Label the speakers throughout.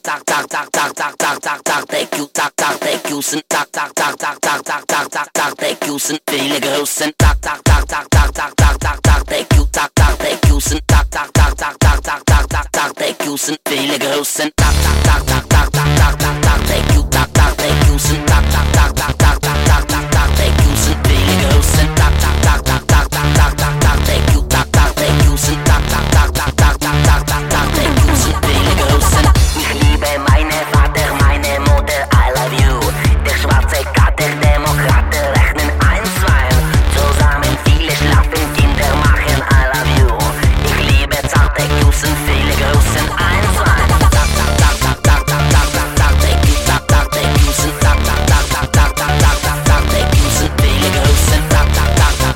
Speaker 1: thank you, thank you, sind thank you, sind viele Grüßen, thank you, thank you, sind thank you, sind viele Grüßen, thank you, thank you, sind thank you, sind viele Grüßen, thank you, thank you, sind thank you, sind viele Grüßen. Ich liebe meine Vater, meine Mutter, I love you. Der schwarze Kater, Demokraten rechnen 1, 2. Zusammen viele schlafen, Kinder machen, I love you. Ich liebe zarte Küssen, viele Grüßen, 1, 2. Thank you, sind thank you, sind viele Grüßen, thank you,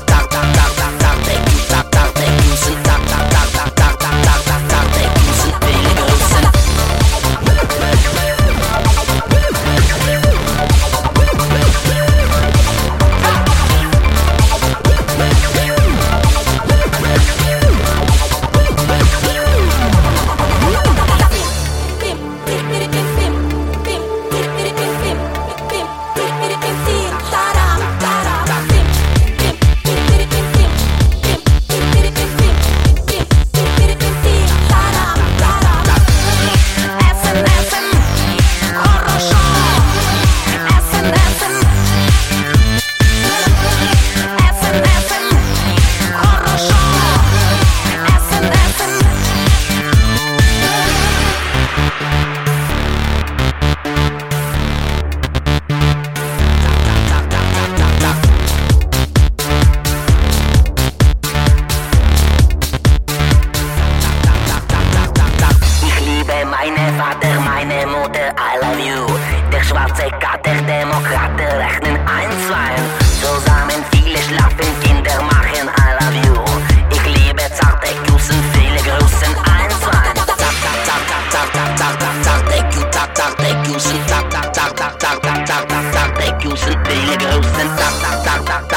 Speaker 1: sind thank you, sind viele Grüßen. Meine Vater, meine Mutter, I love you. Der schwarze Kater, Demokraten rechnen 1, 2. Zusammen viele schlafen, Kinder machen, I love you. Ich liebe zarte Küssen, viele Grüßen, 1, 2. Thank you, thank you, sind thank you, sind viele Grüßen,